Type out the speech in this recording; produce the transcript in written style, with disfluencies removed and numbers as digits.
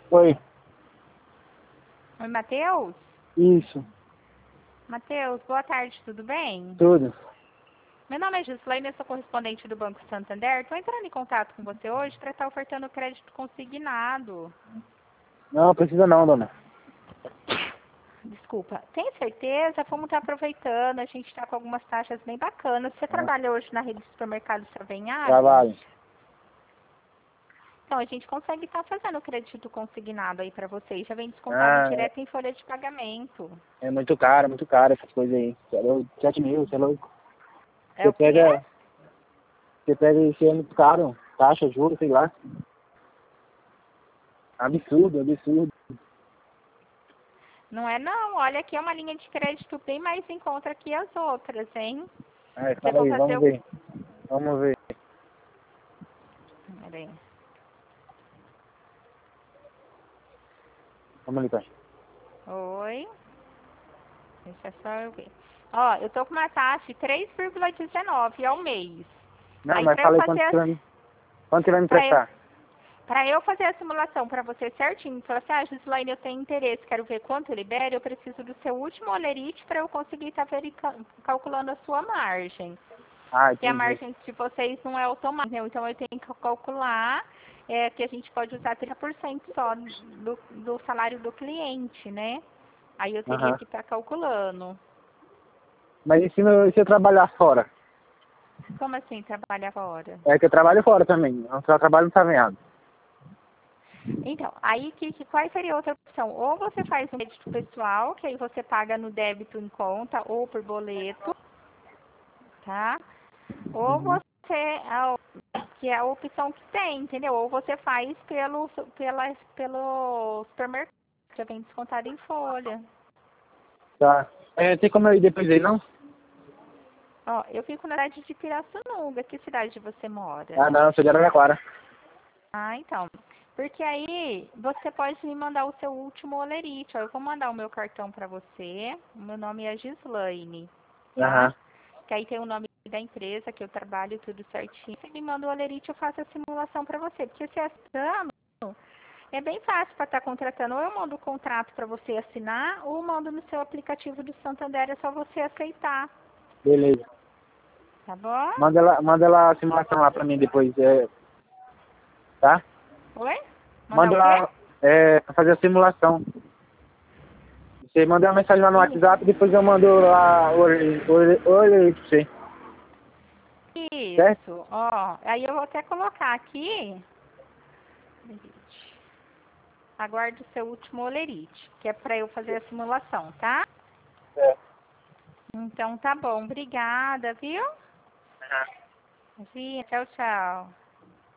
Oi, Oi, Matheus? isso, Matheus, boa tarde, tudo bem? tudo. Meu nome é Gislaine, eu sou correspondente do Banco Santander. Estou entrando em contato com você hoje para estar ofertando crédito consignado. Não, precisa não, dona. Desculpa, tem certeza? Vamos estar aproveitando, a gente está com algumas taxas bem bacanas. Você Ah, trabalha hoje na rede de supermercado Savenhague? trabalho. Então, a gente consegue estar fazendo crédito consignado aí para vocês. Já vem descontado Ah, direto em folha de pagamento. é muito caro essas coisas aí. Você é louco, 7 mil, você é louco. É Você o quê? pega, você pega isso é muito caro, taxa, juros, sei lá. Absurdo, absurdo. Não é não, olha aqui é uma linha de crédito bem mais em conta que as outras, hein? Ai, Se fala for aí, fazer vamos o... ver. Vamos ver. Peraí. Vamos ali, pai. Oi, deixa só eu ver. Ó, eu tô com uma taxa de 3,19 ao mês. Não, Aí mas para eu fala aí fazer quanto você vai me para eu, emprestar. para eu fazer a simulação para você certinho, falar assim, ah, Gislaine, eu tenho interesse, quero ver quanto libera, eu preciso do seu último olerite para eu conseguir estar calculando a sua margem. Ah, Que a entendi. margem de vocês não é automática, né? Então eu tenho que calcular que a gente pode usar 30% só do salário do cliente, né? Aí eu teria Aham. que estar calculando. Mas e se eu trabalhar fora? Como assim trabalhar fora? É que eu trabalho fora também. Eu só trabalho no Savenhado. Então, aí qual seria outra opção? Ou você faz um crédito pessoal, que aí você paga no débito em conta ou por boleto, tá? Ou Uhum. que é a opção que tem, entendeu? Ou você faz pelo supermercado, já vem descontado em folha. Tá. É, tem como eu ir depois aí, não? Ó, eu fico na cidade de Pirassununga. Que cidade você mora? Ah, não, eu sou de Araraquara. Ah, então. Porque aí você pode me mandar o seu último olerite. Ó, eu vou mandar o meu cartão para você. O meu nome é Gislaine, tá? Aham. Que aí tem o nome da empresa que eu trabalho tudo certinho. Você me manda o olerite, eu faço a simulação para você. Porque se é ano, é bem fácil para estar contratando. Ou eu mando o contrato para você assinar, ou eu mando no seu aplicativo do Santander, é só você aceitar. Beleza. Tá bom? Manda lá a simulação lá pra mim depois, tá? Oi? Mandar Manda o quê? lá, pra fazer a simulação. Você manda uma mensagem lá no WhatsApp, depois eu mando lá o pra você, certo? Isso, ó. Aí eu vou até colocar aqui. Aguarde o seu último olerite, que é para eu fazer a simulação, tá? É. Então tá bom, obrigada, viu? Tchau, tchau.